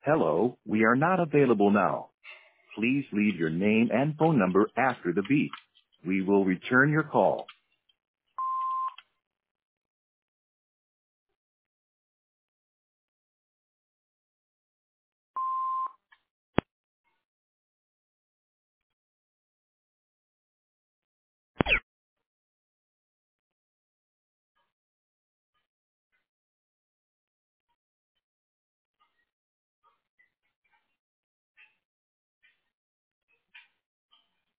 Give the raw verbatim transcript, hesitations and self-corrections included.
Hello, we are not available now. Please leave your name and phone number after the beep. We will return your call.